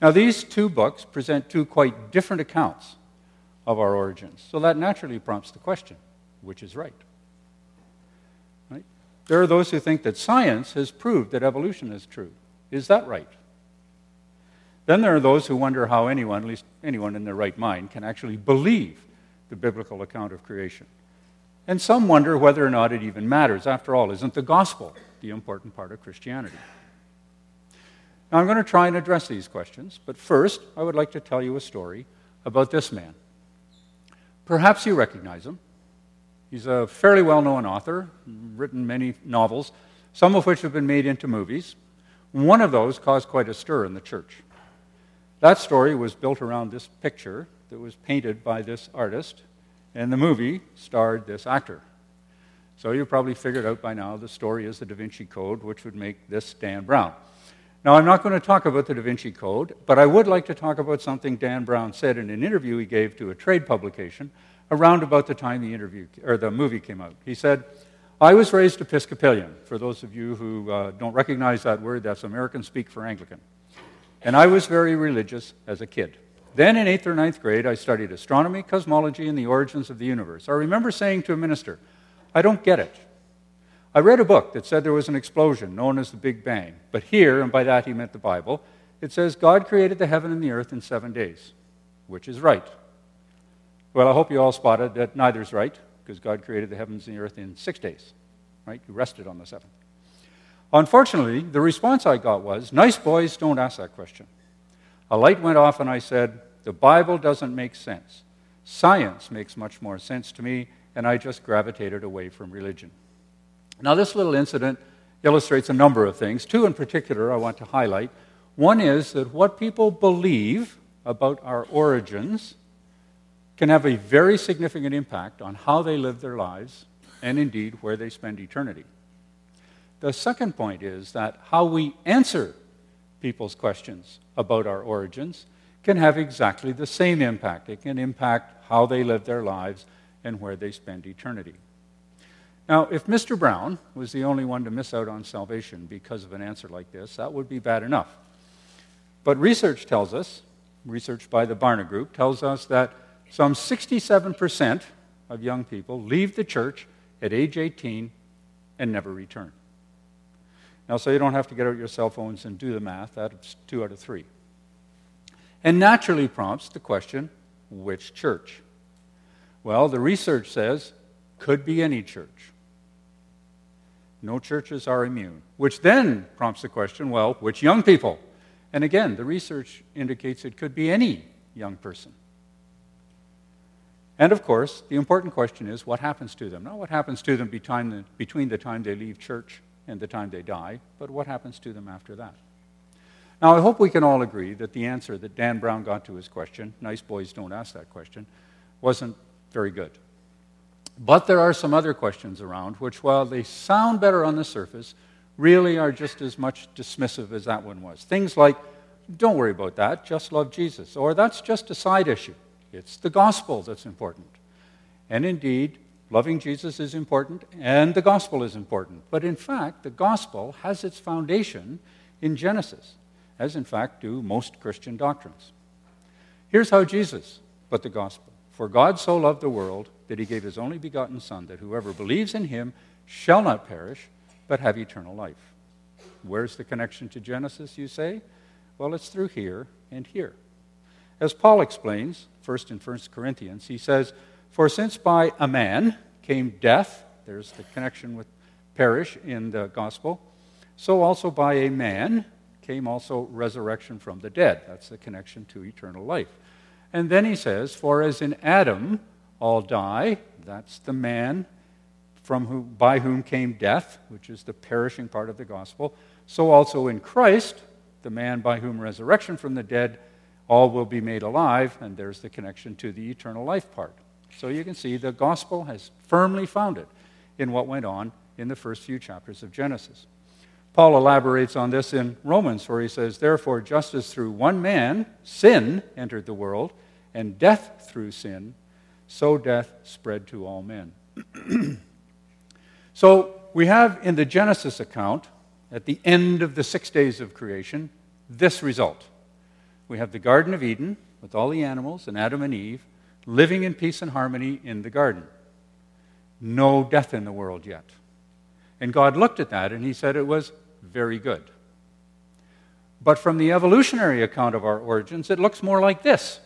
Now, these two books present two quite different accounts of our origins. So that naturally prompts the question, which is right? Right? There are those who think that science has proved that evolution is true. Is that right? Then there are those who wonder how anyone, at least anyone in their right mind, can actually believe the biblical account of creation. And some wonder whether or not it even matters. After all, isn't the gospel the important part of Christianity? Now, I'm going to try and address these questions, but first, I would like to tell you a story about this man. Perhaps you recognize him. He's a fairly well-known author, written many novels, some of which have been made into movies. One of those caused quite a stir in the church. That story was built around this picture that was painted by this artist, and the movie starred this actor. So you probably figured out by now the story is the Da Vinci Code, which would make this Dan Brown. Now, I'm not going to talk about the Da Vinci Code, but I would like to talk about something Dan Brown said in an interview he gave to a trade publication around about the time the movie came out. He said, "I was raised Episcopalian." For those of you who don't recognize that word, that's American speak for Anglican. "And I was very religious as a kid. Then in 8th or 9th grade, I studied astronomy, cosmology, and the origins of the universe. I remember saying to a minister, 'I don't get it. I read a book that said there was an explosion known as the Big Bang. But here,' and by that he meant the Bible, 'it says God created the heaven and the earth in 7 days. Which is right?' Well, I hope you all spotted that neither's right, because God created the heavens and the earth in 6 days. Right? He rested on the 7th. Unfortunately, the response I got was, 'Nice boys don't ask that question.' A light went off and I said, 'The Bible doesn't make sense. Science makes much more sense to me,' and I just gravitated away from religion." Now, this little incident illustrates a number of things. Two in particular I want to highlight. One is that what people believe about our origins can have a very significant impact on how they live their lives and indeed where they spend eternity. The second point is that how we answer people's questions about our origins can have exactly the same impact. It can impact how they live their lives and where they spend eternity. Now, if Mr. Brown was the only one to miss out on salvation because of an answer like this, that would be bad enough. But research tells us, research by the Barna Group, tells us that some 67% of young people leave the church at age 18 and never return. Now, so you don't have to get out your cell phones and do the math. That's 2 out of 3. And naturally prompts the question, which church? Well, the research says, could be any church. No churches are immune. Which then prompts the question, well, which young people? And again, the research indicates it could be any young person. And of course, the important question is, what happens to them? Not what happens to them between the time they leave church and the time they die, but what happens to them after that? Now, I hope we can all agree that the answer that Dan Brown got to his question, nice boys don't ask that question, wasn't very good. But there are some other questions around which, while they sound better on the surface, really are just as much dismissive as that one was. Things like, don't worry about that, just love Jesus. Or that's just a side issue. It's the gospel that's important. And indeed, loving Jesus is important and the gospel is important. But in fact, the gospel has its foundation in Genesis, as in fact do most Christian doctrines. Here's how Jesus put the gospel. For God so loved the world that he gave his only begotten Son, that whoever believes in him shall not perish, but have eternal life. Where's the connection to Genesis, you say? Well, it's through here and here. As Paul explains, first in 1 Corinthians, he says, for since by a man came death, there's the connection with perish in the gospel, so also by a man came also resurrection from the dead. That's the connection to eternal life. And then he says, for as in Adam all die, that's the man by whom came death, which is the perishing part of the gospel, so also in Christ, the man by whom resurrection from the dead, all will be made alive, and there's the connection to the eternal life part. So you can see the gospel has firmly founded in what went on in the first few chapters of Genesis. Paul elaborates on this in Romans, where he says, therefore, just as through one man sin entered the world, and death through sin, so death spread to all men. So we have in the Genesis account, at the end of the 6 days of creation, this result. We have the Garden of Eden with all the animals and Adam and Eve living in peace and harmony in the garden. No death in the world yet. And God looked at that and he said it was very good. But from the evolutionary account of our origins, it looks more like this.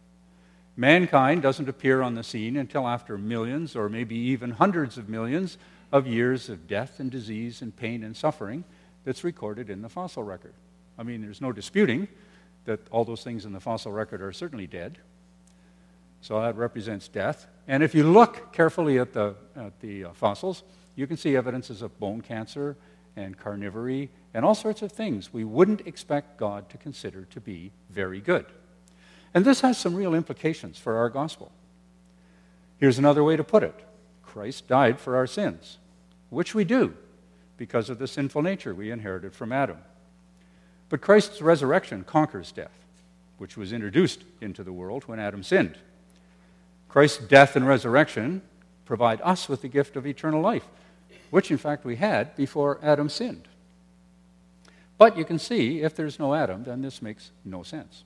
Mankind doesn't appear on the scene until after millions or maybe even hundreds of millions of years of death and disease and pain and suffering that's recorded in the fossil record. I mean, there's no disputing that all those things in the fossil record are certainly dead. So that represents death. And if you look carefully at the fossils, you can see evidences of bone cancer and carnivory and all sorts of things we wouldn't expect God to consider to be very good. And this has some real implications for our gospel. Here's another way to put it. Christ died for our sins, which we do because of the sinful nature we inherited from Adam. But Christ's resurrection conquers death, which was introduced into the world when Adam sinned. Christ's death and resurrection provide us with the gift of eternal life, which in fact we had before Adam sinned. But you can see, if there's no Adam, then this makes no sense.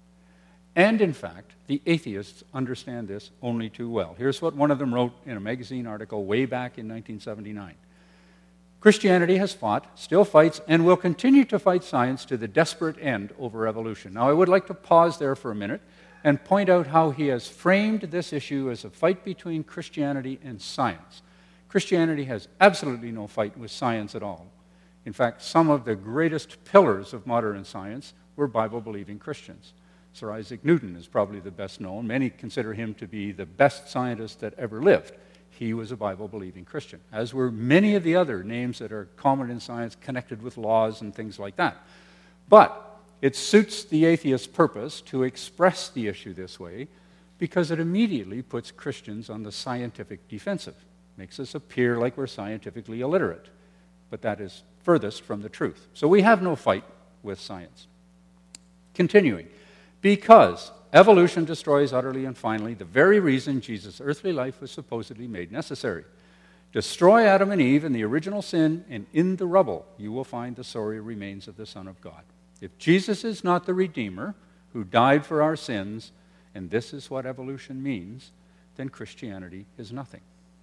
And in fact, the atheists understand this only too well. Here's what one of them wrote in a magazine article way back in 1979. Christianity has fought, still fights, and will continue to fight science to the desperate end over evolution. Now, I would like to pause there for a minute and point out how he has framed this issue as a fight between Christianity and science. Christianity has absolutely no fight with science at all. In fact, some of the greatest pillars of modern science were Bible-believing Christians. Sir Isaac Newton is probably the best known. Many consider him to be the best scientist that ever lived. He was a Bible-believing Christian, as were many of the other names that are common in science connected with laws and things like that. But it suits the atheist's purpose to express the issue this way because it immediately puts Christians on the scientific defensive. Makes us appear like we're scientifically illiterate. But that is furthest from the truth. So we have no fight with science. Continuing. Because evolution destroys utterly and finally the very reason Jesus' earthly life was supposedly made necessary. Destroy Adam and Eve in the original sin, and in the rubble you will find the sorry remains of the Son of God. If Jesus is not the Redeemer who died for our sins, and this is what evolution means, then Christianity is nothing.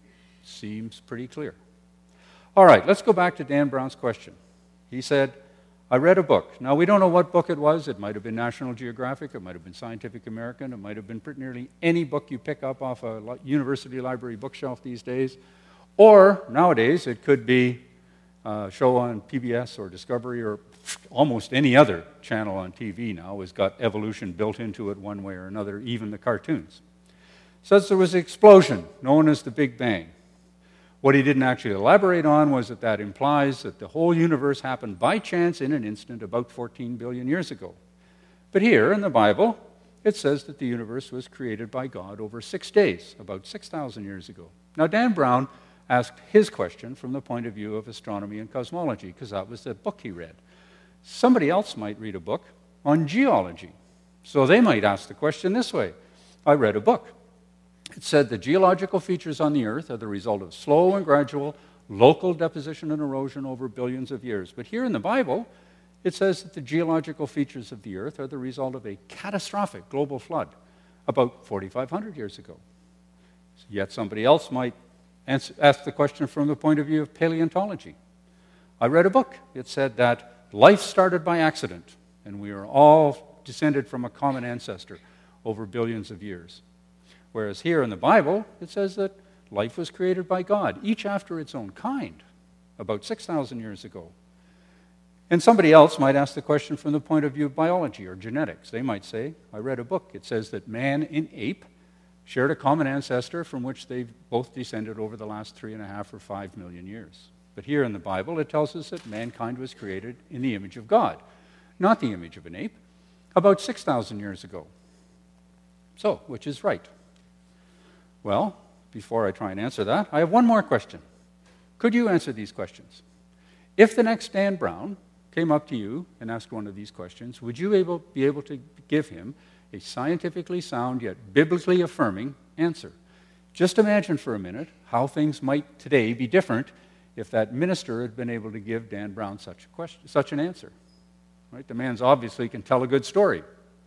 Seems pretty clear. All right, let's go back to Dan Brown's question. He said, I read a book. Now, we don't know what book it was. It might have been National Geographic. It might have been Scientific American. It might have been pretty nearly any book you pick up off a university library bookshelf these days. Or, nowadays, it could be a show on PBS or Discovery or almost any other channel on TV now has got evolution built into it one way or another, even the cartoons. Says there was an explosion known as the Big Bang. What he didn't actually elaborate on was that implies that the whole universe happened by chance in an instant about 14 billion years ago. But here in the Bible, it says that the universe was created by God over 6 days, about 6,000 years ago. Now, Dan Brown asked his question from the point of view of astronomy and cosmology, because that was the book he read. Somebody else might read a book on geology. So they might ask the question this way. I read a book. It said the geological features on the Earth are the result of slow and gradual local deposition and erosion over billions of years. But here in the Bible, it says that the geological features of the Earth are the result of a catastrophic global flood about 4,500 years ago. Yet somebody else might ask the question from the point of view of paleontology. I read a book. It said that life started by accident, and we are all descended from a common ancestor over billions of years. Whereas here in the Bible, it says that life was created by God, each after its own kind, about 6,000 years ago. And somebody else might ask the question from the point of view of biology or genetics. They might say, I read a book. It says that man and ape shared a common ancestor from which they've both descended over the last 3.5 or 5 million years. But here in the Bible, it tells us that mankind was created in the image of God, not the image of an ape, about 6,000 years ago. So, which is right? Well, before I try and answer that, I have one more question. Could you answer these questions? If the next Dan Brown came up to you and asked one of these questions, would you be able to give him a scientifically sound yet biblically affirming answer? Just imagine for a minute how things might today be different if that minister had been able to give Dan Brown such an answer. Right? The man's obviously can tell a good story.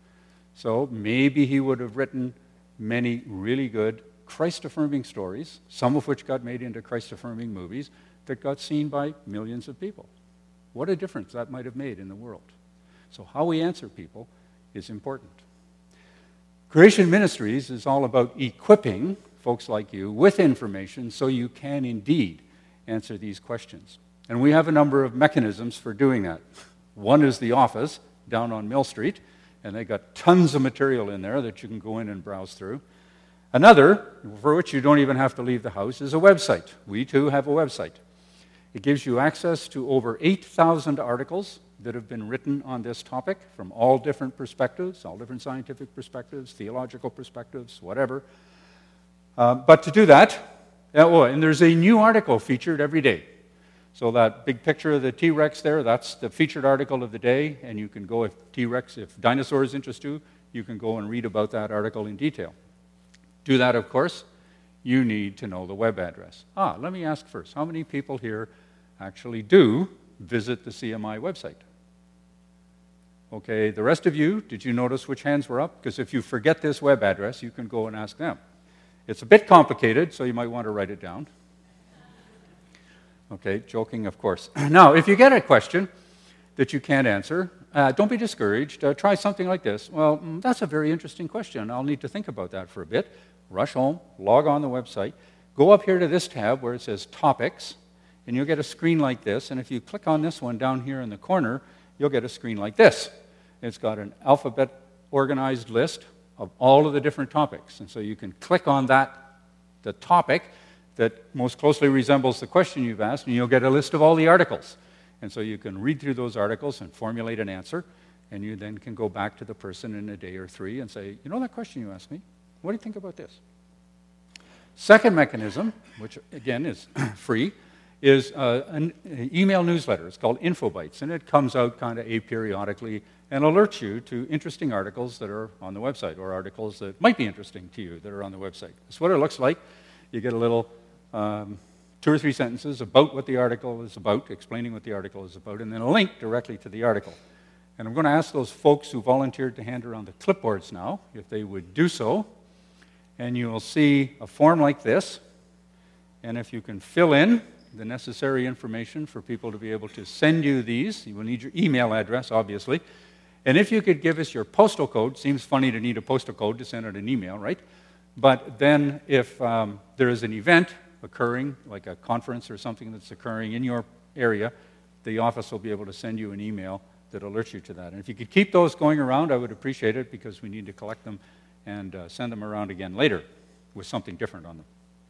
So maybe he would have written many really good Christ-affirming stories, some of which got made into Christ-affirming movies that got seen by millions of people. What a difference that might have made in the world. So how we answer people is important. Creation Ministries is all about equipping folks like you with information so you can indeed answer these questions. And we have a number of mechanisms for doing that. One is the office down on Mill Street, and they got tons of material in there that you can go in and browse through. Another, for which you don't even have to leave the house, is a website. We too have a website. It gives you access to over 8,000 articles that have been written on this topic from all different perspectives, all different scientific perspectives, theological perspectives, whatever. But to do that, and there's a new article featured every day. So that big picture of the T-Rex there, that's the featured article of the day, and you can go, if dinosaurs interest you, you can go and read about that article in detail. Do that, of course, you need to know the web address. Let me ask first, how many people here actually do visit the CMI website? Okay, the rest of you, did you notice which hands were up? Because if you forget this web address, you can go and ask them. It's a bit complicated, so you might want to write it down. Okay, joking, of course. Now, if you get a question that you can't answer, don't be discouraged. Try something like this. Well, that's a very interesting question. I'll need to think about that for a bit. Rush home, log on the website, go up here to this tab where it says Topics, and you'll get a screen like this. And if you click on this one down here in the corner, you'll get a screen like this. It's got an alphabet organized list of all of the different topics. And so you can click on the topic that most closely resembles the question you've asked, and you'll get a list of all the articles. And so you can read through those articles and formulate an answer, and you then can go back to the person in a day or three and say, you know that question you asked me? What do you think about this? Second mechanism, which again is free, is an email newsletter. It's called InfoBytes, and it comes out kind of aperiodically and alerts you to interesting articles that are on the website, or articles that might be interesting to you that are on the website. That's what it looks like. You get a little 2 or 3 sentences about what the article is about, explaining what the article is about, and then a link directly to the article. And I'm going to ask those folks who volunteered to hand around the clipboards now, if they would do so. And you will see a form like this. And if you can fill in the necessary information for people to be able to send you these, you will need your email address, obviously. And if you could give us your postal code, seems funny to need a postal code to send out an email, right? But then if there is an event occurring, like a conference or something that's occurring in your area, the office will be able to send you an email that alerts you to that. And if you could keep those going around, I would appreciate it, because we need to collect them and send them around again later with something different on them.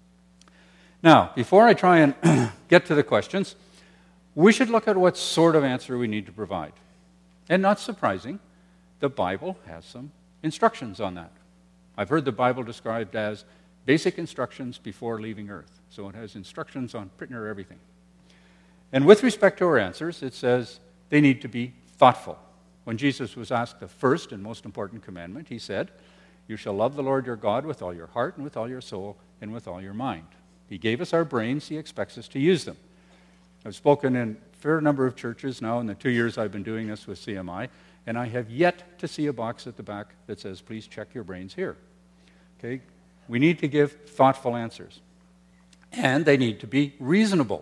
Now, before I try and get to the questions, we should look at what sort of answer we need to provide. And not surprising, the Bible has some instructions on that. I've heard the Bible described as basic instructions before leaving earth. So it has instructions on pretty near everything. And with respect to our answers, it says they need to be thoughtful. When Jesus was asked the first and most important commandment, he said, "You shall love the Lord your God with all your heart and with all your soul and with all your mind." He gave us our brains. He expects us to use them. I've spoken in a fair number of churches now in the 2 years I've been doing this with CMI, and I have yet to see a box at the back that says, "Please check your brains here." Okay? We need to give thoughtful answers. And they need to be reasonable.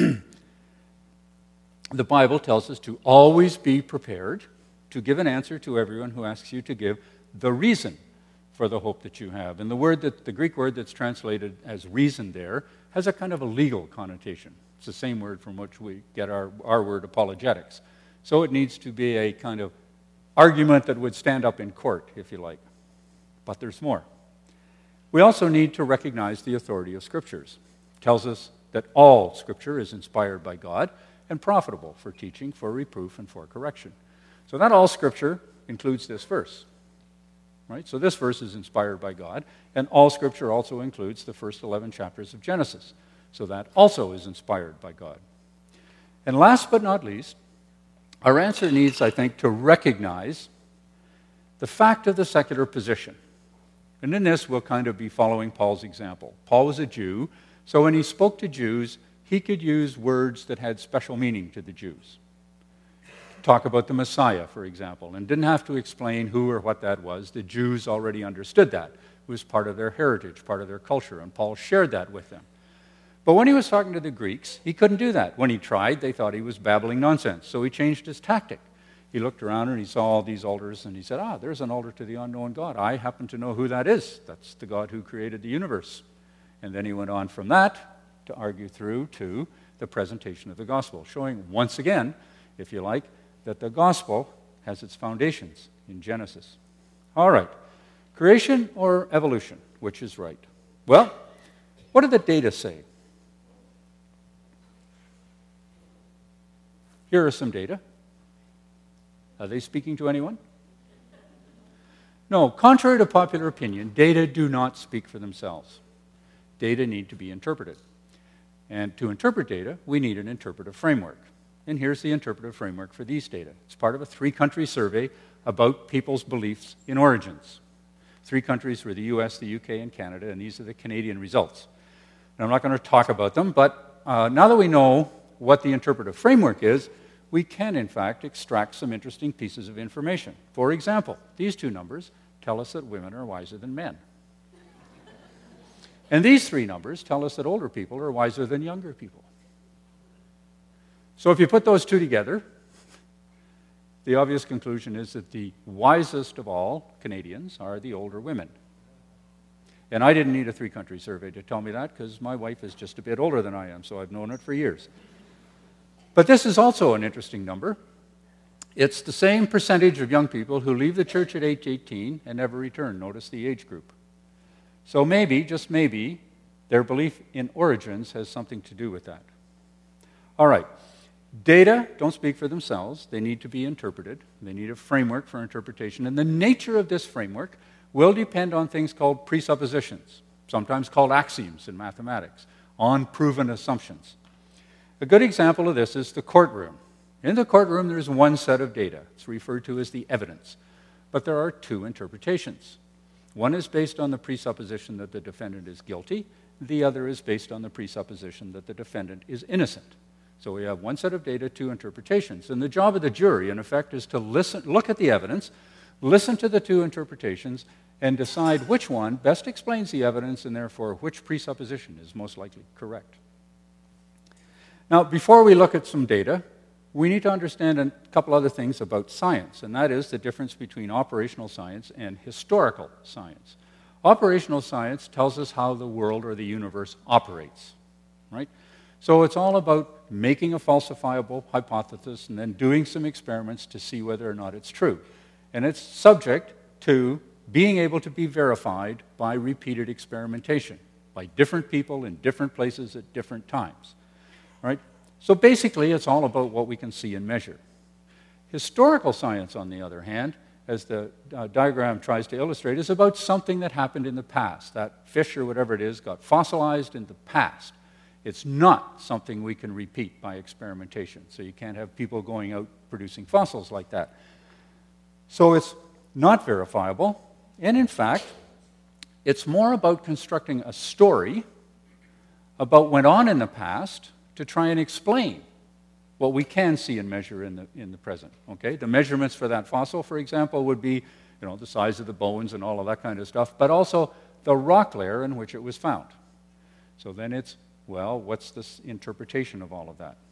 The Bible tells us to always be prepared to give an answer to everyone who asks you to give the reason for the hope that you have. And the Greek word that's translated as reason there has a kind of a legal connotation. It's the same word from which we get our word apologetics. So it needs to be a kind of argument that would stand up in court, if you like. But there's more. We also need to recognize the authority of Scriptures. It tells us that all Scripture is inspired by God and profitable for teaching, for reproof, and for correction. So that all Scripture includes this verse. Right? So this verse is inspired by God, and all Scripture also includes the first 11 chapters of Genesis. So that also is inspired by God. And last but not least, our answer needs, I think, to recognize the fact of the secular position. And in this, we'll kind of be following Paul's example. Paul was a Jew, so when he spoke to Jews, he could use words that had special meaning to the Jews. talk about the Messiah, for example, and didn't have to explain who or what that was. The Jews already understood that. It was part of their heritage, part of their culture, and Paul shared that with them. But when he was talking to the Greeks, he couldn't do that. When he tried, they thought he was babbling nonsense, so he changed his tactic. He looked around and he saw all these altars, and he said, there's an altar to the unknown God. I happen to know who that is. That's the God who created the universe. And then he went on from that to argue through to the presentation of the gospel, showing once again, if you like, that the gospel has its foundations in Genesis. All right, creation or evolution, which is right? Well, what do the data say? Here are some data. Are they speaking to anyone? No, contrary to popular opinion, data do not speak for themselves. Data need to be interpreted. And to interpret data, we need an interpretive framework. And here's the interpretive framework for these data. It's part of a 3-country survey about people's beliefs in origins. 3 countries were the US, the UK, and Canada, and these are the Canadian results. And I'm not going to talk about them, but now that we know what the interpretive framework is, we can, in fact, extract some interesting pieces of information. For example, these 2 numbers tell us that women are wiser than men. And these 3 numbers tell us that older people are wiser than younger people. So if you put those 2 together, the obvious conclusion is that the wisest of all Canadians are the older women. And I didn't need a 3-country survey to tell me that, because my wife is just a bit older than I am, so I've known it for years. But this is also an interesting number. It's the same percentage of young people who leave the church at age 18 and never return. Notice the age group. So maybe, just maybe, their belief in origins has something to do with that. All right. Data don't speak for themselves. They need to be interpreted. They need a framework for interpretation. And the nature of this framework will depend on things called presuppositions, sometimes called axioms in mathematics, on proven assumptions. A good example of this is the courtroom. In the courtroom, there's one set of data. It's referred to as the evidence. But there are 2 interpretations. One is based on the presupposition that the defendant is guilty. The other is based on the presupposition that the defendant is innocent. So we have one set of data, 2 interpretations. And the job of the jury, in effect, is to look at the evidence, listen to the 2 interpretations, and decide which one best explains the evidence and therefore which presupposition is most likely correct. Now, before we look at some data, we need to understand a couple other things about science, and that is the difference between operational science and historical science. Operational science tells us how the world or the universe operates, right? So it's all about making a falsifiable hypothesis and then doing some experiments to see whether or not it's true. And it's subject to being able to be verified by repeated experimentation, by different people in different places at different times. Right? So basically, it's all about what we can see and measure. Historical science, on the other hand, as the diagram tries to illustrate, is about something that happened in the past. That fish or whatever it is got fossilized in the past. It's not something we can repeat by experimentation. So you can't have people going out producing fossils like that. So it's not verifiable. And in fact, it's more about constructing a story about what went on in the past to try and explain what we can see and measure in the present. Okay, the measurements for that fossil, for example, would be, the size of the bones and all of that kind of stuff, but also the rock layer in which it was found. So then it's, what's this interpretation of all of that?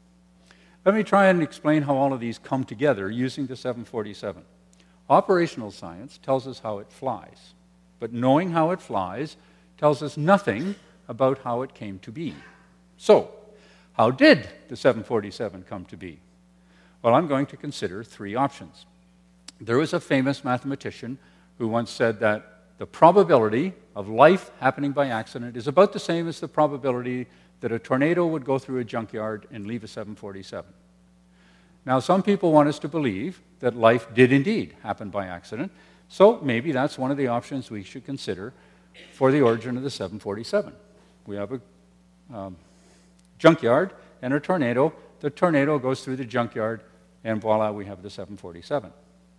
Let me try and explain how all of these come together using the 747. Operational science tells us how it flies, but knowing how it flies tells us nothing about how it came to be. So, how did the 747 come to be? Well, I'm going to consider 3 options. There was a famous mathematician who once said that the probability of life happening by accident is about the same as the probability that a tornado would go through a junkyard and leave a 747. Now, some people want us to believe that life did indeed happen by accident, so maybe that's one of the options we should consider for the origin of the 747. We have a junkyard and a tornado. The tornado goes through the junkyard, and voila, we have the 747.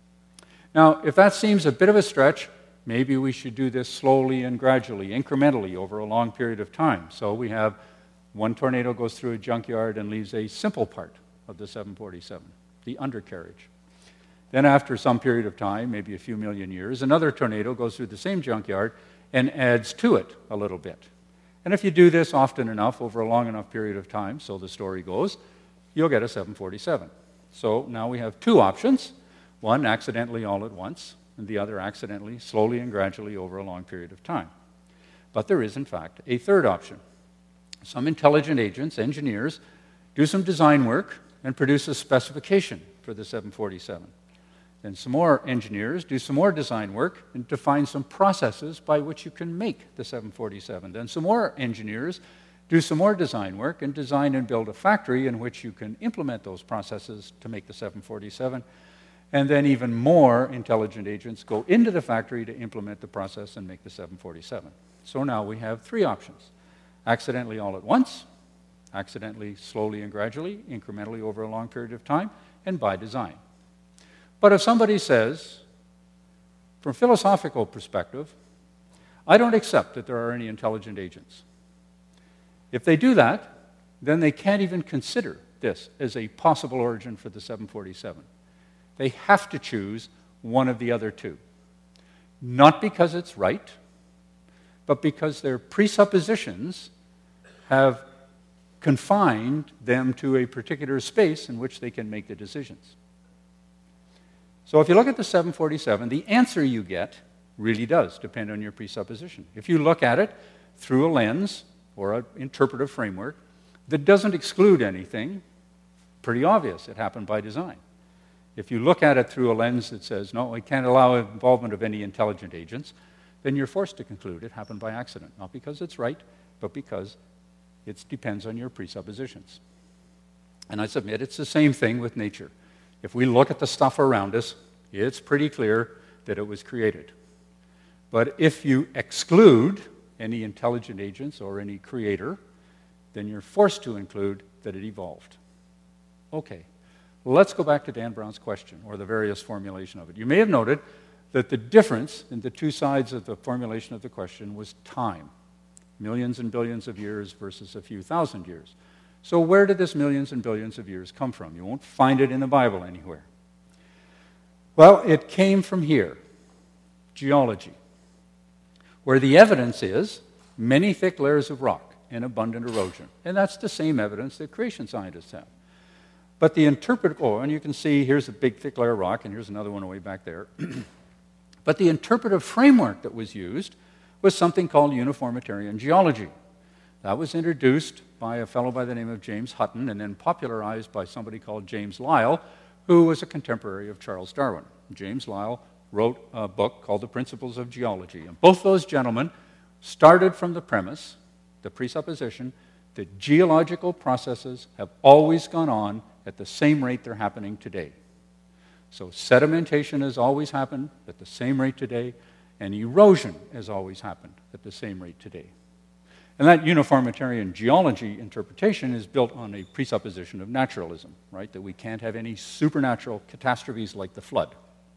Now, if that seems a bit of a stretch, maybe we should do this slowly and gradually, incrementally, over a long period of time. So we have one tornado goes through a junkyard and leaves a simple part of the 747. the undercarriage. Then after some period of time, maybe a few million years, another tornado goes through the same junkyard and adds to it a little bit. And if you do this often enough, over a long enough period of time, so the story goes, you'll get a 747. So now we have two options, one accidentally all at once, and the other accidentally, slowly and gradually over a long period of time. But there is, in fact, a third option. Some intelligent agents, engineers, do some design work and produce a specification for the 747. Then some more engineers do some more design work and define some processes by which you can make the 747. Then some more engineers do some more design work and design and build a factory in which you can implement those processes to make the 747. And then even more intelligent agents go into the factory to implement the process and make the 747. So now we have three options. Accidentally all at once, accidentally slowly and gradually, incrementally over a long period of time, and by design. But if somebody says, from a philosophical perspective, I don't accept that there are any intelligent agents. If they do that, then they can't even consider this as a possible origin for the 747. They have to choose one of the other two. Not because it's right, but because their presuppositions have confined them to a particular space in which they can make the decisions. So if you look at the 747, the answer you get really does depend on your presupposition. If you look at it through a lens or an interpretive framework that doesn't exclude anything, pretty obvious, it happened by design. If you look at it through a lens that says, no, we can't allow involvement of any intelligent agents, then you're forced to conclude it happened by accident. Not because it's right, but because it depends on your presuppositions. And I submit it's the same thing with nature. If we look at the stuff around us, it's pretty clear that it was created. But if you exclude any intelligent agents or any creator, then you're forced to include that it evolved. Okay, let's go back to Dan Brown's question, or the various formulation of it. You may have noted that the difference in the two sides of the formulation of the question was time. Millions and billions of years versus a few thousand years. So where did this millions and billions of years come from? You won't find it in the Bible anywhere. Well, it came from here, geology, where the evidence is many thick layers of rock and abundant erosion. And that's the same evidence that creation scientists have. But the and you can see here's a big thick layer of rock, and here's another one way back there. But the interpretive framework that was used was something called uniformitarian geology. That was introduced by a fellow by the name of James Hutton and then popularized by somebody called James Lyell, who was a contemporary of Charles Darwin. James Lyell wrote a book called The Principles of Geology. And both those gentlemen started from the premise, the presupposition, that geological processes have always gone on at the same rate they're happening today. So sedimentation has always happened at the same rate today, and erosion has always happened at the same rate today. And that uniformitarian geology interpretation is built on a presupposition of naturalism, right? That we can't have any supernatural catastrophes like the flood.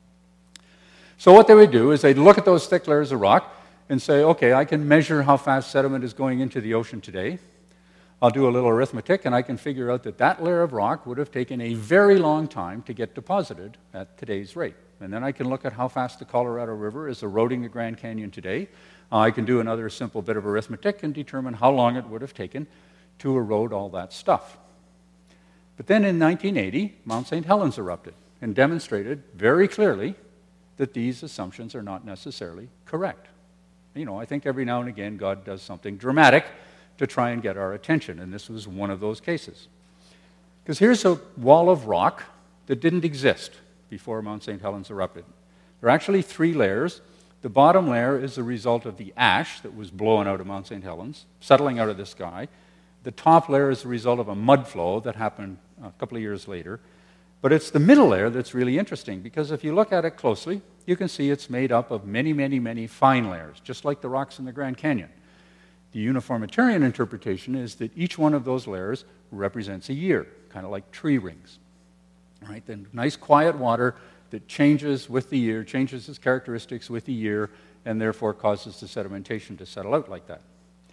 So what they would do is they'd look at those thick layers of rock and say, okay, I can measure how fast sediment is going into the ocean today. I'll do a little arithmetic, and I can figure out that that layer of rock would have taken a very long time to get deposited at today's rate. And then I can look at how fast the Colorado River is eroding the Grand Canyon today. I can do another simple bit of arithmetic and determine how long it would have taken to erode all that stuff. But then in 1980, Mount St. Helens erupted and demonstrated very clearly that these assumptions are not necessarily correct. You know, I think every now and again God does something dramatic to try and get our attention, and this was one of those cases. Because here's a wall of rock that didn't exist before Mount St. Helens erupted. There are actually three layers. The bottom layer is the result of the ash that was blown out of Mount St. Helens, settling out of the sky. The top layer is the result of a mud flow that happened a couple of years later. But it's the middle layer that's really interesting, because if you look at it closely, you can see it's made up of many, many, many fine layers, just like the rocks in the Grand Canyon. The uniformitarian interpretation is that each one of those layers represents a year, kind of like tree rings. Right? Then nice quiet water that changes with the year, changes its characteristics with the year, and therefore causes the sedimentation to settle out like that.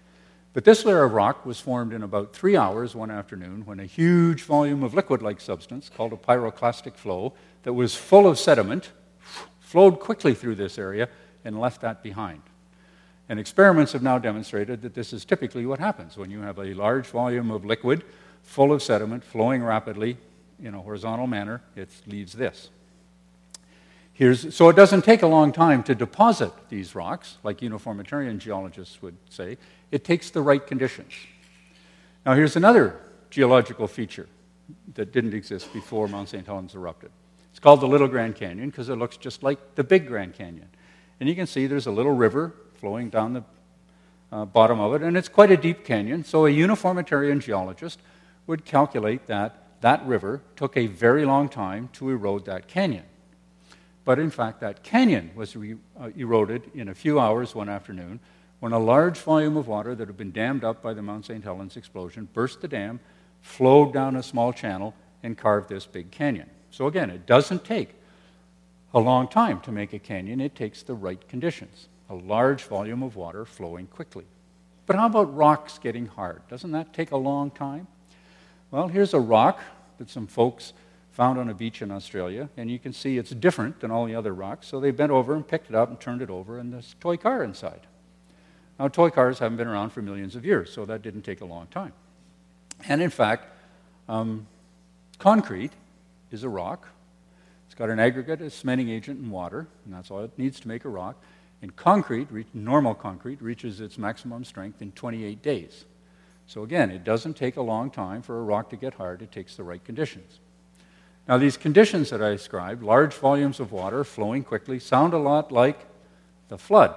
But this layer of rock was formed in about 3 hours one afternoon when a huge volume of liquid-like substance called a pyroclastic flow that was full of sediment flowed quickly through this area and left that behind. And experiments have now demonstrated that this is typically what happens when you have a large volume of liquid full of sediment flowing rapidly in a horizontal manner. It leaves this. So it doesn't take a long time to deposit these rocks, like uniformitarian geologists would say. It takes the right conditions. Now here's another geological feature that didn't exist before Mount St. Helens erupted. It's called the Little Grand Canyon because it looks just like the Big Grand Canyon. And you can see there's a little river flowing down the bottom of it, and it's quite a deep canyon. So a uniformitarian geologist would calculate that that river took a very long time to erode that canyon. But in fact, that canyon was eroded in a few hours one afternoon when a large volume of water that had been dammed up by the Mount St. Helens explosion burst the dam, flowed down a small channel, and carved this big canyon. So again, it doesn't take a long time to make a canyon. It takes the right conditions, a large volume of water flowing quickly. But how about rocks getting hard? Doesn't that take a long time? Well, here's a rock that some folks found on a beach in Australia, and you can see it's different than all the other rocks. So they bent over and picked it up and turned it over, and there's a toy car inside. Now, toy cars haven't been around for millions of years, so that didn't take a long time. And in fact, concrete is a rock. It's got an aggregate, a cementing agent, and water, and that's all it needs to make a rock. And concrete, normal concrete, reaches its maximum strength in 28 days. So again, it doesn't take a long time for a rock to get hard. It takes the right conditions. Now, these conditions that I described, large volumes of water flowing quickly, sound a lot like the flood.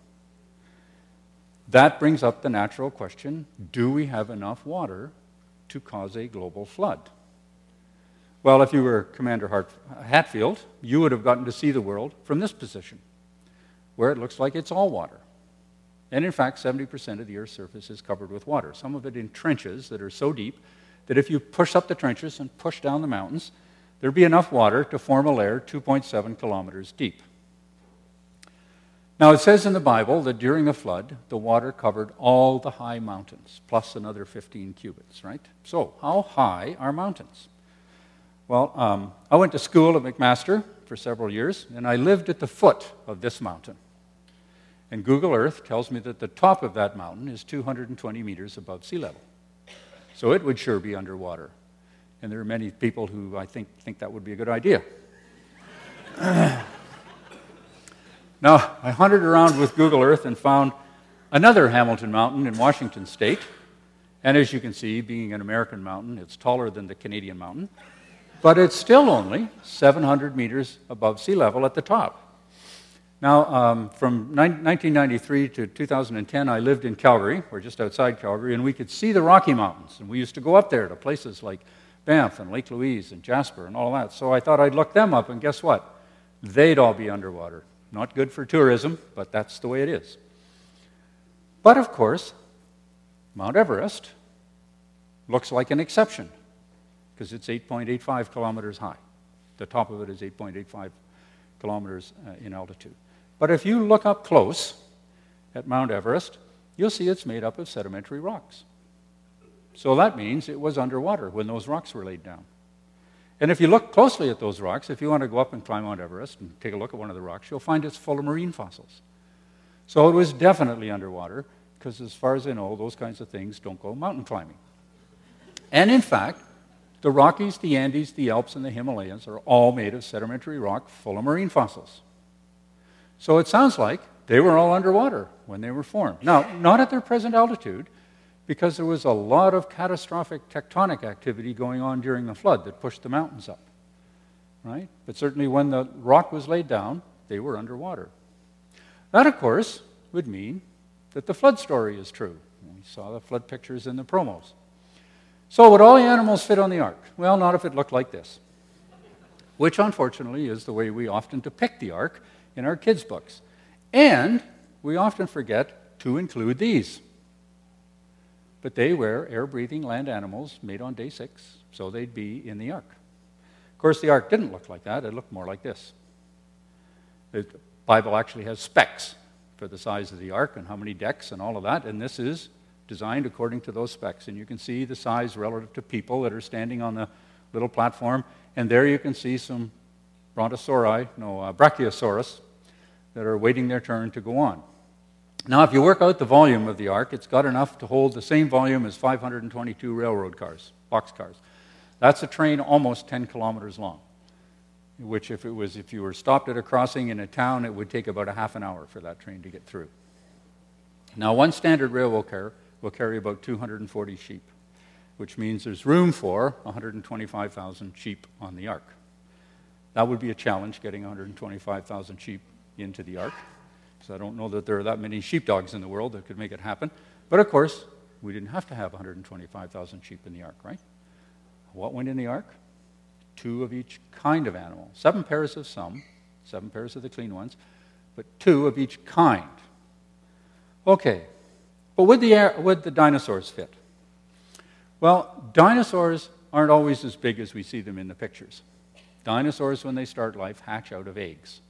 That brings up the natural question, do we have enough water to cause a global flood? Well, if you were Commander Hatfield, you would have gotten to see the world from this position, where it looks like it's all water. And in fact, 70% of the Earth's surface is covered with water, some of it in trenches that are so deep that if you push up the trenches and push down the mountains, there'd be enough water to form a layer 2.7 kilometers deep. Now, it says in the Bible that during the flood, the water covered all the high mountains, plus another 15 cubits, right? So, how high are mountains? Well, I went to school at McMaster for several years, and I lived at the foot of this mountain. And Google Earth tells me that the top of that mountain is 220 meters above sea level. So it would sure be underwater. And there are many people who I think that would be a good idea. Now, I hunted around with Google Earth and found another Hamilton Mountain in Washington State. And as you can see, being an American mountain, it's taller than the Canadian mountain. But it's still only 700 meters above sea level at the top. Now, from 1993 to 2010, I lived in Calgary, or just outside Calgary, and we could see the Rocky Mountains. And we used to go up there to places like Banff and Lake Louise and Jasper and all that. So I thought I'd look them up, and guess what? They'd all be underwater. Not good for tourism, but that's the way it is. But of course, Mount Everest looks like an exception because it's 8.85 kilometers high. The top of it is 8.85 kilometers in altitude. But if you look up close at Mount Everest, you'll see it's made up of sedimentary rocks. So that means it was underwater when those rocks were laid down. And if you look closely at those rocks, if you want to go up and climb Mount Everest and take a look at one of the rocks, you'll find it's full of marine fossils. So it was definitely underwater, because as far as I know, those kinds of things don't go mountain climbing. And in fact, the Rockies, the Andes, the Alps, and the Himalayas are all made of sedimentary rock full of marine fossils. So it sounds like they were all underwater when they were formed. Now, not at their present altitude, because there was a lot of catastrophic tectonic activity going on during the flood that pushed the mountains up, right? But certainly when the rock was laid down, they were underwater. That, of course, would mean that the flood story is true. We saw the flood pictures in the promos. So would all the animals fit on the ark? Well, not if it looked like this, which unfortunately is the way we often depict the ark in our kids' books. And we often forget to include these. But they were air-breathing land animals made on day 6, so they'd be in the ark. Of course, the ark didn't look like that. It looked more like this. The Bible actually has specs for the size of the ark and how many decks and all of that, and this is designed according to those specs. And you can see the size relative to people that are standing on the little platform. And there you can see some Brachiosaurus that are waiting their turn to go on. Now, if you work out the volume of the Ark, it's got enough to hold the same volume as 522 railroad cars, boxcars. That's a train almost 10 kilometers long, which if you were stopped at a crossing in a town, it would take about a half an hour for that train to get through. Now, one standard railroad car will carry about 240 sheep, which means there's room for 125,000 sheep on the Ark. That would be a challenge, getting 125,000 sheep into the Ark. So I don't know that there are that many sheepdogs in the world that could make it happen. But of course, we didn't have to have 125,000 sheep in the Ark, right? What went in the Ark? 2 of each kind of animal. 7 pairs of some, 7 pairs of the clean ones, but 2 of each kind. Okay, but would the dinosaurs fit? Well, dinosaurs aren't always as big as we see them in the pictures. Dinosaurs, when they start life, hatch out of eggs.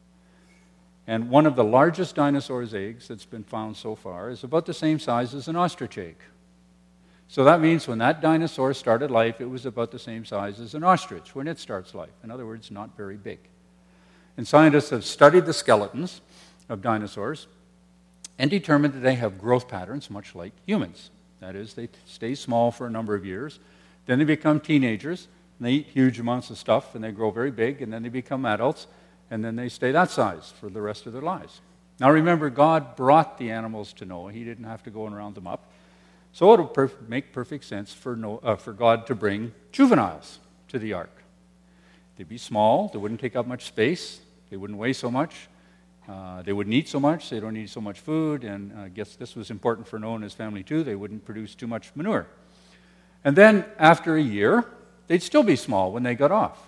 And one of the largest dinosaur's eggs that's been found so far is about the same size as an ostrich egg. So that means when that dinosaur started life, it was about the same size as an ostrich when it starts life. In other words, not very big. And scientists have studied the skeletons of dinosaurs and determined that they have growth patterns much like humans. That is, they stay small for a number of years, then they become teenagers, and they eat huge amounts of stuff, and they grow very big, and then they become adults, and then they stay that size for the rest of their lives. Now remember, God brought the animals to Noah. He didn't have to go and round them up. So it would make perfect sense for God to bring juveniles to the Ark. They'd be small, they wouldn't take up much space, they wouldn't weigh so much, they wouldn't eat so much, they don't need so much food, and I guess this was important for Noah and his family too, they wouldn't produce too much manure. And then after a year, they'd still be small when they got off.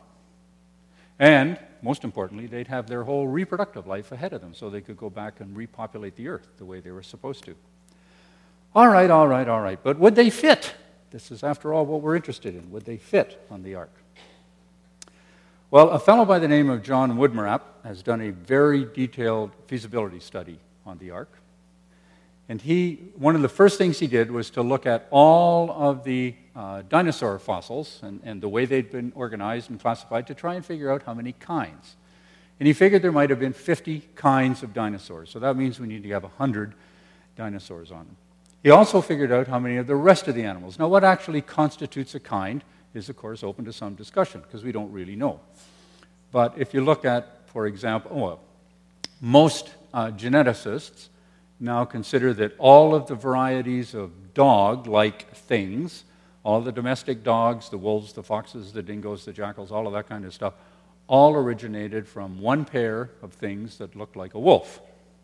And most importantly, they'd have their whole reproductive life ahead of them, so they could go back and repopulate the earth the way they were supposed to. All right. But would they fit? This is, after all, what we're interested in. Would they fit on the Ark? Well, a fellow by the name of John Woodmarap has done a very detailed feasibility study on the Ark. And one of the first things he did was to look at all of the dinosaur fossils and the way they'd been organized and classified to try and figure out how many kinds. And he figured there might have been 50 kinds of dinosaurs. So that means we need to have 100 dinosaurs on them. He also figured out how many of the rest of the animals. Now, what actually constitutes a kind is, of course, open to some discussion because we don't really know. But if you look at, for example, most geneticists now consider that all of the varieties of dog-like things, all the domestic dogs, the wolves, the foxes, the dingoes, the jackals, all of that kind of stuff, all originated from one pair of things that looked like a wolf.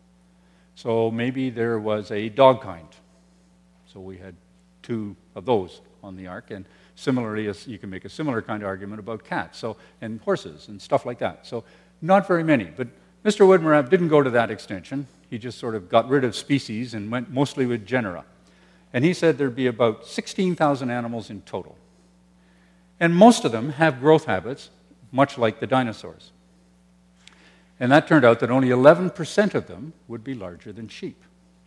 So maybe there was a dog kind. So we had 2 of those on the Ark. And similarly, you can make a similar kind of argument about cats and horses and stuff like that. So not very many. But Mr. Woodmarap didn't go to that extension. He just sort of got rid of species and went mostly with genera. And he said there'd be about 16,000 animals in total. And most of them have growth habits, much like the dinosaurs. And that turned out that only 11% of them would be larger than sheep.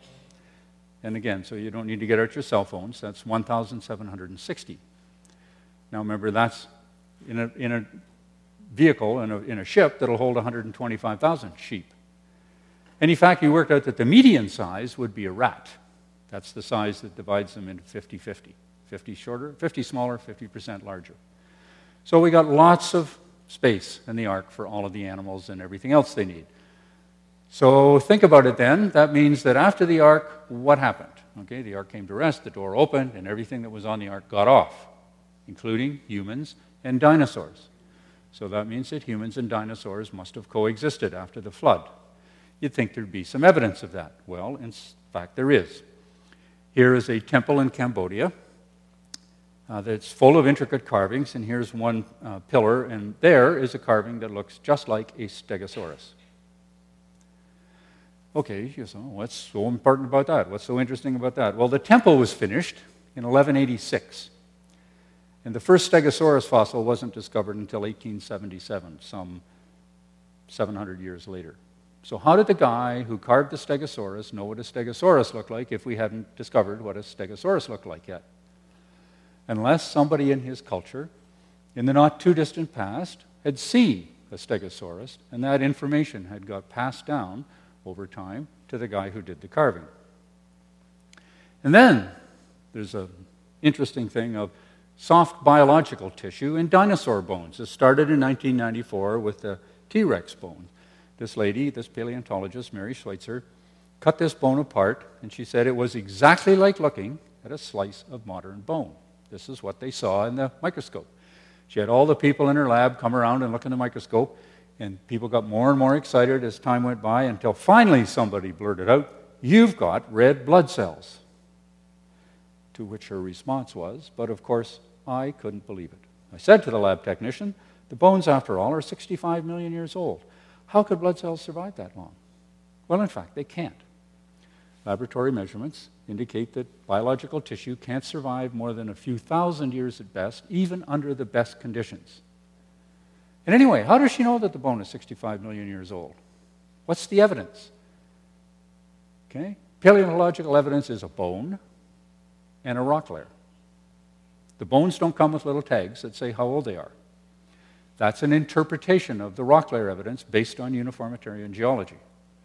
And again, so you don't need to get out your cell phones. That's 1,760. Now remember, that's in a vehicle, in a ship, that'll hold 125,000 sheep. And in fact, he worked out that the median size would be a rat. That's the size that divides them into 50-50. 50 shorter, 50 smaller, 50% larger. So we got lots of space in the Ark for all of the animals and everything else they need. So think about it then. That means that after the Ark, what happened? Okay, the Ark came to rest, the door opened, and everything that was on the Ark got off, including humans and dinosaurs. So that means that humans and dinosaurs must have coexisted after the flood. You'd think there'd be some evidence of that. Well, in fact, there is. Here is a temple in Cambodia that's full of intricate carvings, and here's one pillar, and there is a carving that looks just like a stegosaurus. Okay, so what's so important about that? What's so interesting about that? Well, the temple was finished in 1186. And the first Stegosaurus fossil wasn't discovered until 1877, some 700 years later. So how did the guy who carved the Stegosaurus know what a Stegosaurus looked like if we hadn't discovered what a Stegosaurus looked like yet? Unless somebody in his culture, in the not-too-distant past, had seen a Stegosaurus, and that information had got passed down over time to the guy who did the carving. And then there's an interesting thing of soft biological tissue in dinosaur bones. It started in 1994 with the T-Rex bone. This lady, this paleontologist, Mary Schweitzer, cut this bone apart, and she said it was exactly like looking at a slice of modern bone. This is what they saw in the microscope. She had all the people in her lab come around and look in the microscope, and people got more and more excited as time went by until finally somebody blurted out, "You've got red blood cells." To which her response was, "But of course, I couldn't believe it. I said to the lab technician, the bones, after all, are 65 million years old. How could blood cells survive that long?" Well, in fact, they can't. Laboratory measurements indicate that biological tissue can't survive more than a few thousand years at best, even under the best conditions. And anyway, how does she know that the bone is 65 million years old? What's the evidence? Okay? Paleontological evidence is a bone and a rock layer. The bones don't come with little tags that say how old they are. That's an interpretation of the rock layer evidence based on uniformitarian geology.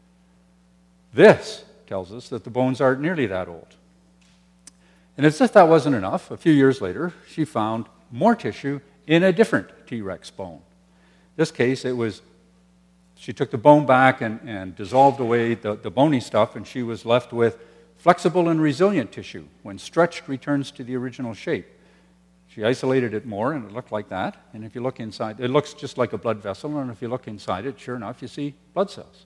This tells us that the bones aren't nearly that old. And as if that wasn't enough, a few years later, she found more tissue in a different T-Rex bone. In this case, she took the bone back and dissolved away the bony stuff, and she was left with flexible and resilient tissue. When stretched, returns to the original shape. She isolated it more, and it looked like that. And if you look inside, it looks just like a blood vessel, and if you look inside it, sure enough, you see blood cells.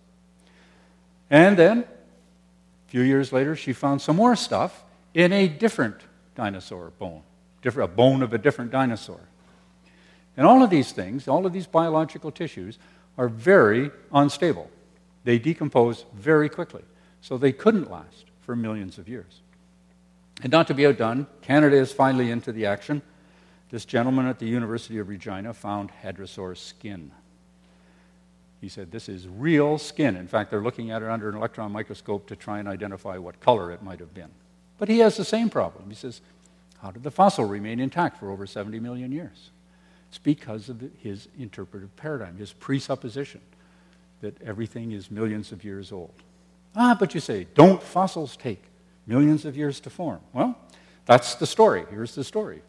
And then, a few years later, she found some more stuff in a different dinosaur bone, a bone of a different dinosaur. And all of these things, all of these biological tissues, are very unstable. They decompose very quickly, so they couldn't last for millions of years. And not to be outdone, Canada is finally into the action. This gentleman at the University of Regina found hadrosaur skin. He said, this is real skin. In fact, they're looking at it under an electron microscope to try and identify what color it might have been. But he has the same problem. He says, how did the fossil remain intact for over 70 million years? It's because of his interpretive paradigm, his presupposition that everything is millions of years old. But you say, don't fossils take millions of years to form? Well, that's the story. Here's the story.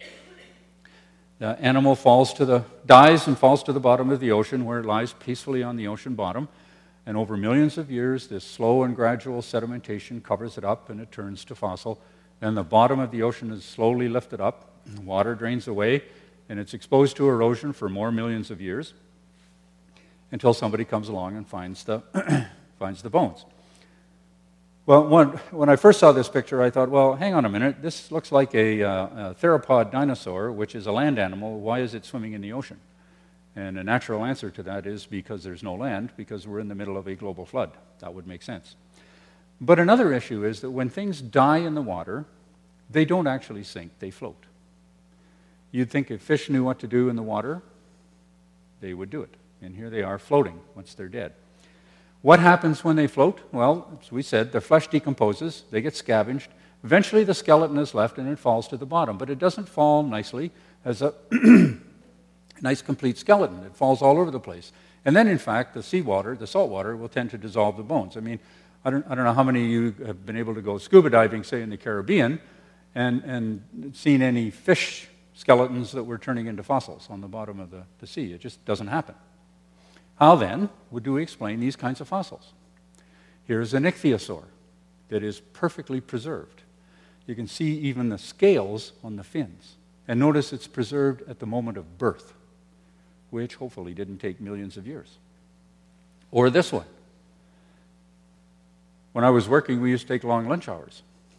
The animal dies and falls to the bottom of the ocean, where it lies peacefully on the ocean bottom. And over millions of years, this slow and gradual sedimentation covers it up, and it turns to fossil. Then the bottom of the ocean is slowly lifted up, and the water drains away, and it's exposed to erosion for more millions of years until somebody comes along and finds the bones. Well, when I first saw this picture, I thought, well, hang on a minute. This looks like a theropod dinosaur, which is a land animal. Why is it swimming in the ocean? And a natural answer to that is because there's no land, because we're in the middle of a global flood. That would make sense. But another issue is that when things die in the water, they don't actually sink, they float. You'd think if fish knew what to do in the water, they would do it. And here they are floating once they're dead. What happens when they float? Well, as we said, their flesh decomposes, they get scavenged. Eventually the skeleton is left and it falls to the bottom. But it doesn't fall nicely as a nice complete skeleton. It falls all over the place. And then, in fact, the salt water, will tend to dissolve the bones. I mean, I don't know how many of you have been able to go scuba diving, say, in the Caribbean, and seen any fish skeletons that were turning into fossils on the bottom of the sea. It just doesn't happen. How then do we explain these kinds of fossils? Here's an ichthyosaur that is perfectly preserved. You can see even the scales on the fins. And notice it's preserved at the moment of birth, which hopefully didn't take millions of years. Or this one. When I was working, we used to take long lunch hours,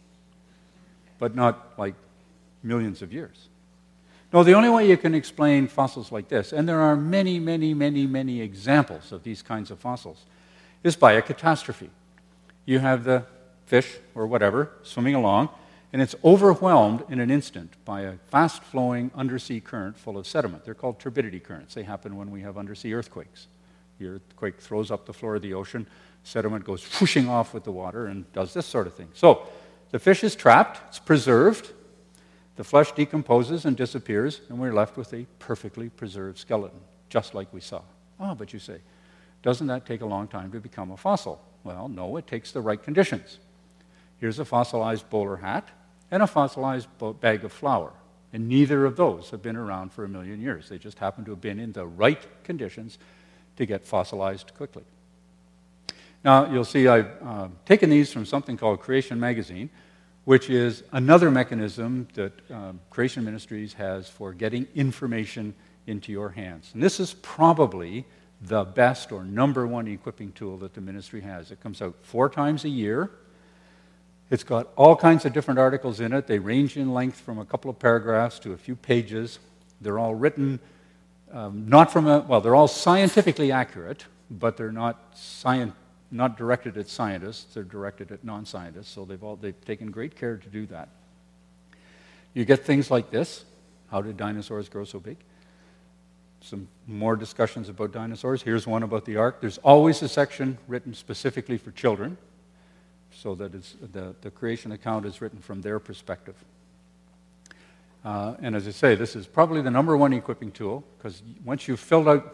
but not like millions of years. No, the only way you can explain fossils like this, and there are many, many, many, many examples of these kinds of fossils, is by a catastrophe. You have the fish, or whatever, swimming along, and it's overwhelmed in an instant by a fast-flowing undersea current full of sediment. They're called turbidity currents. They happen when we have undersea earthquakes. The earthquake throws up the floor of the ocean, Sediment goes whooshing off with the water and does this sort of thing. So the fish is trapped, it's preserved, the flesh decomposes and disappears, and we're left with a perfectly preserved skeleton, just like we saw. Oh, but you say, doesn't that take a long time to become a fossil? Well, no, it takes the right conditions. Here's a fossilized bowler hat and a fossilized bag of flour, and neither of those have been around for 1 million years. They just happen to have been in the right conditions to get fossilized quickly. Now, you'll see I've taken these from something called Creation Magazine, which is another mechanism that Creation Ministries has for getting information into your hands. And this is probably the best or number one equipping tool that the ministry has. It comes out 4 times a year. It's got all kinds of different articles in it. They range in length from a couple of paragraphs to a few pages. They're all written they're all scientifically accurate, but they're not directed at scientists. They're directed at non-scientists, so they've taken great care to do that. You get things like this. How did dinosaurs grow so big? Some more discussions about dinosaurs. Here's one about the ark. There's always a section written specifically for children, so that the creation account is written from their perspective. And as I say, this is probably the number one equipping tool, because once you've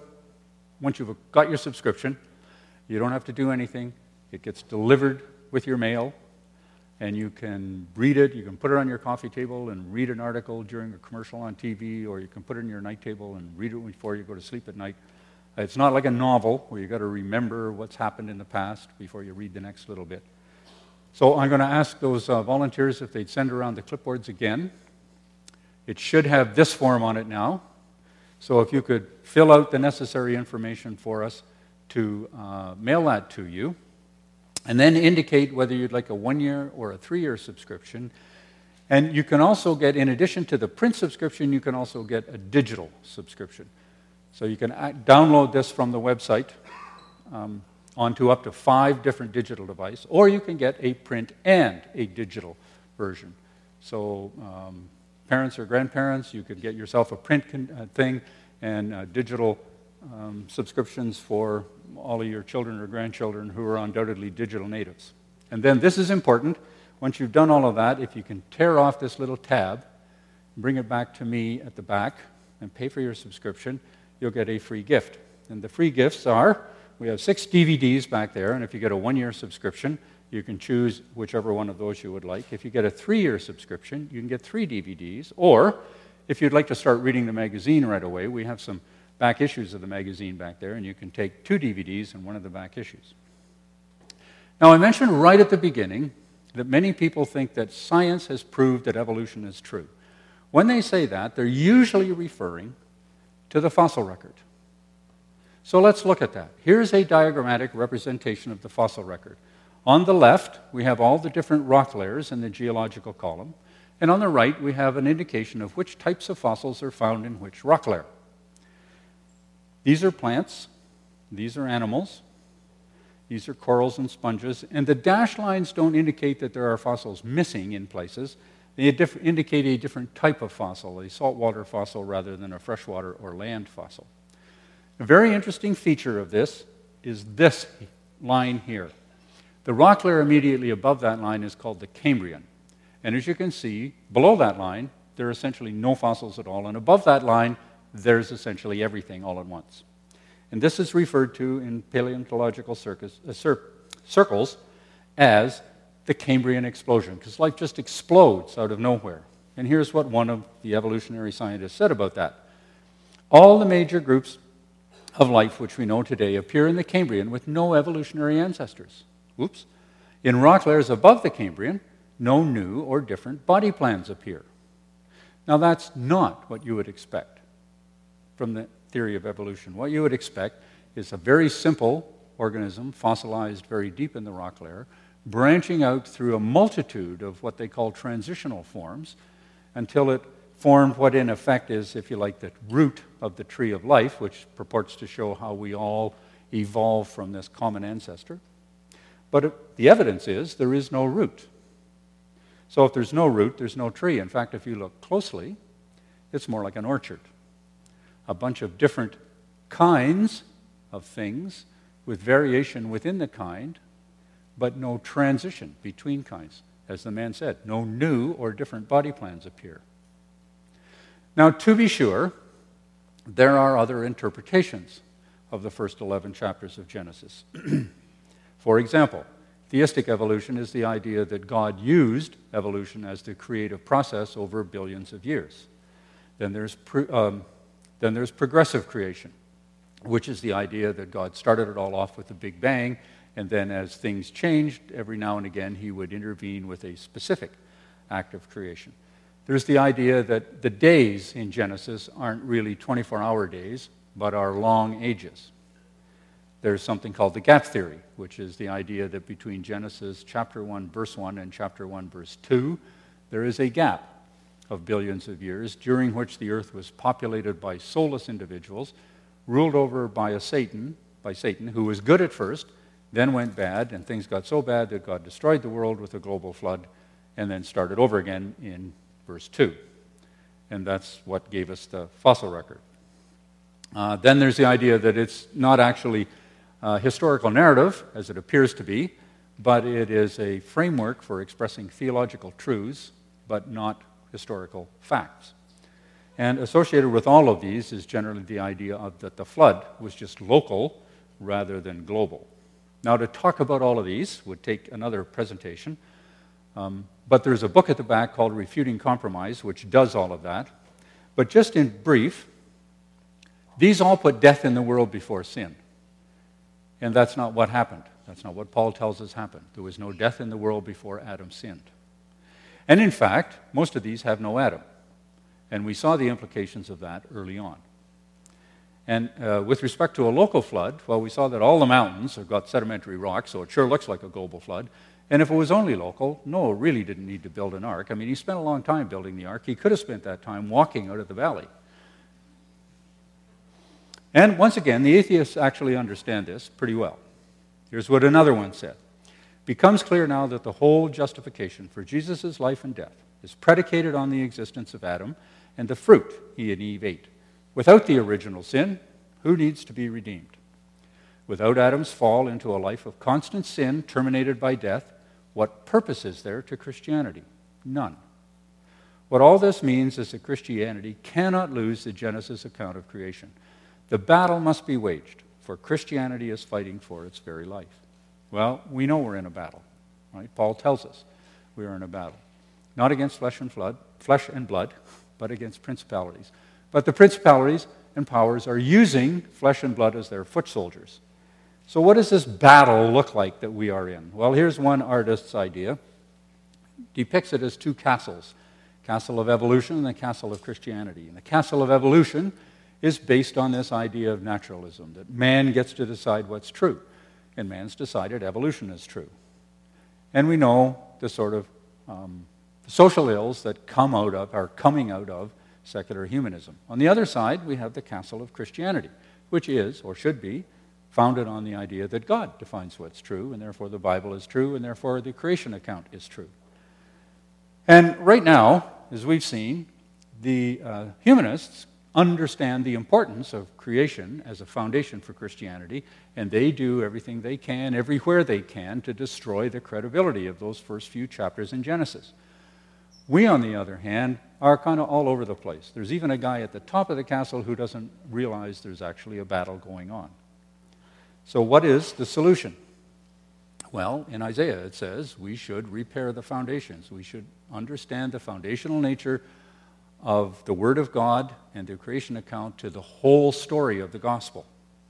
got your subscription, you don't have to do anything. It gets delivered with your mail, and you can read it. You can put it on your coffee table and read an article during a commercial on TV, or you can put it on your night table and read it before you go to sleep at night. It's not like a novel where you've got to remember what's happened in the past before you read the next little bit. So I'm going to ask those volunteers if they'd send around the clipboards again. It should have this form on it now. So if you could fill out the necessary information for us to mail that to you, and then indicate whether you'd like a 1-year or a 3-year subscription. And you can also get, in addition to the print subscription, you can also get a digital subscription. So you can download this from the website onto up to 5 different digital devices, or you can get a print and a digital version. So parents or grandparents, you could get yourself a print thing and digital subscriptions for all of your children or grandchildren who are undoubtedly digital natives. And then this is important. Once you've done all of that, if you can tear off this little tab, bring it back to me at the back, and pay for your subscription, you'll get a free gift. And the free gifts are, we have 6 DVDs back there, and if you get a 1-year subscription, you can choose whichever one of those you would like. If you get a 3-year subscription, you can get 3 DVDs. Or, if you'd like to start reading the magazine right away, we have some back issues of the magazine back there, and you can take 2 DVDs and one of the back issues. Now, I mentioned right at the beginning that many people think that science has proved that evolution is true. When they say that, they're usually referring to the fossil record. So let's look at that. Here's a diagrammatic representation of the fossil record. On the left, we have all the different rock layers in the geological column, and on the right, we have an indication of which types of fossils are found in which rock layer. These are plants, these are animals, these are corals and sponges, and the dashed lines don't indicate that there are fossils missing in places. They indicate a different type of fossil, a saltwater fossil rather than a freshwater or land fossil. A very interesting feature of this is this line here. The rock layer immediately above that line is called the Cambrian. And as you can see, below that line, there are essentially no fossils at all, and above that line, there's essentially everything all at once. And this is referred to in paleontological circles as the Cambrian explosion, because life just explodes out of nowhere. And here's what one of the evolutionary scientists said about that. All the major groups of life which we know today appear in the Cambrian with no evolutionary ancestors. Oops. In rock layers above the Cambrian, no new or different body plans appear. Now that's not what you would expect from the theory of evolution. What you would expect is a very simple organism, fossilized very deep in the rock layer, branching out through a multitude of what they call transitional forms until it formed what in effect is, if you like, the root of the tree of life, which purports to show how we all evolved from this common ancestor. But the evidence is there is no root. So if there's no root, there's no tree. In fact, if you look closely, it's more like an orchard. A bunch of different kinds of things with variation within the kind, but no transition between kinds. As the man said, no new or different body plans appear. Now, to be sure, there are other interpretations of the first 11 chapters of Genesis. For example, theistic evolution is the idea that God used evolution as the creative process over billions of years. Then there's progressive creation, which is the idea that God started it all off with the Big Bang, and then as things changed, every now and again he would intervene with a specific act of creation. There's the idea that the days in Genesis aren't really 24-hour days, but are long ages. There's something called the gap theory, which is the idea that between Genesis chapter 1, verse 1 and chapter 1, verse 2, there is a gap of billions of years during which the earth was populated by soulless individuals, ruled over by Satan, who was good at first, then went bad, and things got so bad that God destroyed the world with a global flood and then started over again in verse 2. And that's what gave us the fossil record. Then there's the idea that it's not actually a historical narrative, as it appears to be, but it is a framework for expressing theological truths, but not historical facts. And associated with all of these is generally the idea that the flood was just local rather than global. Now, to talk about all of these would take another presentation, but there's a book at the back called Refuting Compromise, which does all of that. But just in brief, these all put death in the world before sin. And that's not what happened. That's not what Paul tells us happened. There was no death in the world before Adam sinned. And in fact, most of these have no Adam. And we saw the implications of that early on. And with respect to a local flood, well, we saw that all the mountains have got sedimentary rock, so it sure looks like a global flood. And if it was only local, Noah really didn't need to build an ark. I mean, he spent a long time building the ark. He could have spent that time walking out of the valley. And once again, the atheists actually understand this pretty well. Here's what another one said. Becomes clear now that the whole justification for Jesus' life and death is predicated on the existence of Adam and the fruit he and Eve ate. Without the original sin, who needs to be redeemed? Without Adam's fall into a life of constant sin terminated by death, what purpose is there to Christianity? None. What all this means is that Christianity cannot lose the Genesis account of creation. The battle must be waged, for Christianity is fighting for its very life. Well, we know we're in a battle, right? Paul tells us we are in a battle. Not against flesh and blood, but against principalities. But the principalities and powers are using flesh and blood as their foot soldiers. So what does this battle look like that we are in? Well, here's one artist's idea. Depicts it as two castles. Castle of evolution and the castle of Christianity. And the castle of evolution is based on this idea of naturalism, that man gets to decide what's true, and man's decided evolution is true. And we know the sort of social ills that are coming out of secular humanism. On the other side, we have the castle of Christianity, which is, or should be, founded on the idea that God defines what's true, and therefore the Bible is true, and therefore the creation account is true. And right now, as we've seen, the humanists understand the importance of creation as a foundation for Christianity, and they do everything they can, everywhere they can, to destroy the credibility of those first few chapters in Genesis. We, on the other hand, are kind of all over the place. There's even a guy at the top of the castle who doesn't realize there's actually a battle going on. So what is the solution? Well, in Isaiah it says we should repair the foundations. We should understand the foundational nature of the Word of God and the creation account to the whole story of the gospel.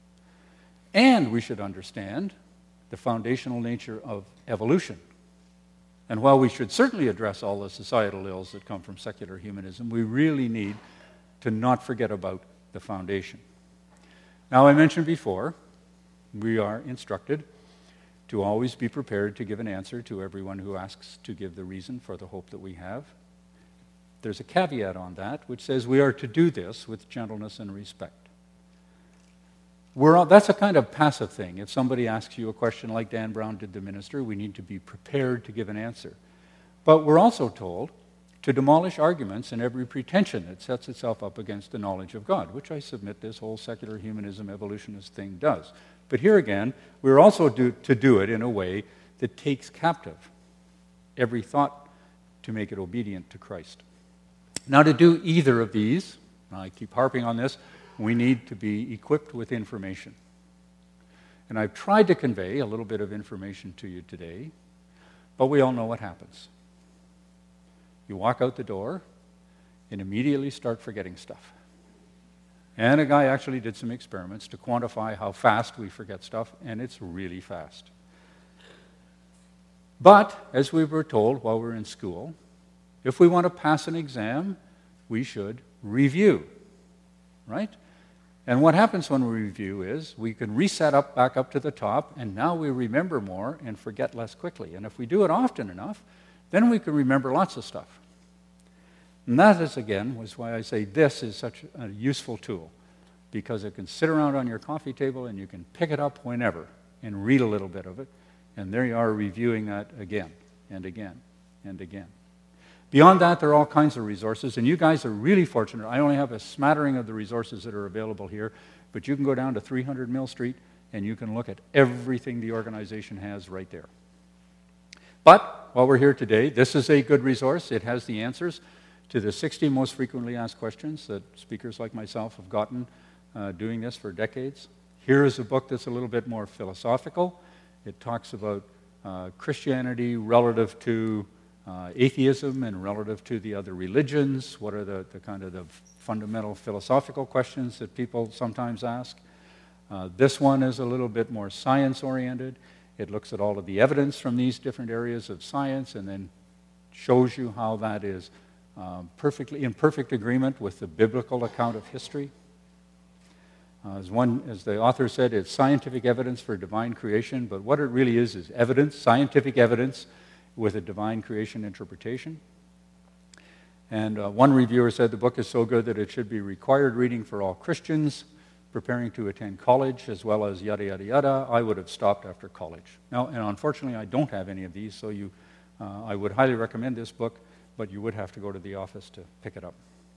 And we should understand the foundational nature of evolution. And while we should certainly address all the societal ills that come from secular humanism, we really need to not forget about the foundation. Now, I mentioned before, we are instructed to always be prepared to give an answer to everyone who asks to give the reason for the hope that we have. There's a caveat on that, which says we are to do this with gentleness and respect. That's a kind of passive thing. If somebody asks you a question like Dan Brown did the minister, we need to be prepared to give an answer. But we're also told to demolish arguments and every pretension that sets itself up against the knowledge of God, which I submit this whole secular humanism evolutionist thing does. But here again, we're also to do it in a way that takes captive every thought to make it obedient to Christ. Now, to do either of these, I keep harping on this, we need to be equipped with information. And I've tried to convey a little bit of information to you today, but we all know what happens. You walk out the door and immediately start forgetting stuff. And a guy actually did some experiments to quantify how fast we forget stuff, and it's really fast. But, as we were told while we were in school, if we want to pass an exam, we should review, right? And what happens when we review is we can reset back up to the top, and now we remember more and forget less quickly. And if we do it often enough, then we can remember lots of stuff. And that is, again, was why I say this is such a useful tool, because it can sit around on your coffee table and you can pick it up whenever and read a little bit of it, and there you are reviewing that again and again and again. Beyond that, there are all kinds of resources, and you guys are really fortunate. I only have a smattering of the resources that are available here, but you can go down to 300 Mill Street and you can look at everything the organization has right there. But while we're here today, this is a good resource. It has the answers to the 60 most frequently asked questions that speakers like myself have gotten doing this for decades. Here is a book that's a little bit more philosophical. It talks about Christianity relative to atheism and relative to the other religions. What are the kind of the fundamental philosophical questions that people sometimes ask? This one is a little bit more science-oriented. It looks at all of the evidence from these different areas of science and then shows you how that is perfectly in perfect agreement with the biblical account of history. As the author said, it's scientific evidence for divine creation, but what it really is evidence, scientific evidence with a divine creation interpretation. And one reviewer said the book is so good that it should be required reading for all Christians preparing to attend college, as well as yada, yada, yada. I would have stopped after college. Now, and unfortunately, I don't have any of these, so I would highly recommend this book, but you would have to go to the office to pick it up.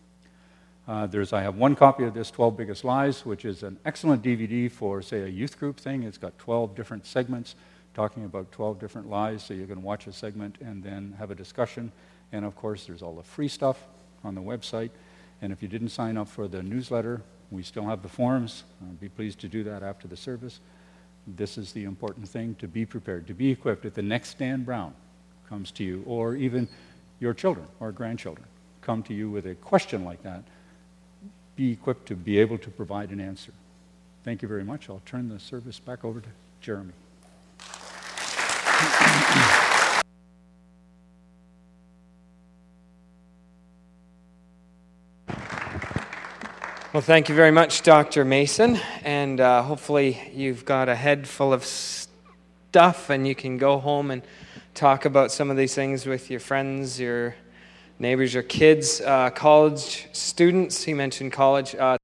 I have one copy of this 12 Biggest Lies, which is an excellent DVD for, say, a youth group thing. It's got 12 different segments talking about 12 different lies, so you can watch a segment and then have a discussion. And, of course, there's all the free stuff on the website. And if you didn't sign up for the newsletter, we still have the forms. I'd be pleased to do that after the service. This is the important thing, to be prepared, to be equipped. If the next Dan Brown comes to you, or even your children or grandchildren come to you with a question like that, be equipped to be able to provide an answer. Thank you very much. I'll turn the service back over to Jeremy. Well, thank you very much, Dr. Mason, and hopefully you've got a head full of stuff and you can go home and talk about some of these things with your friends, your neighbors, your kids, college students. He mentioned college.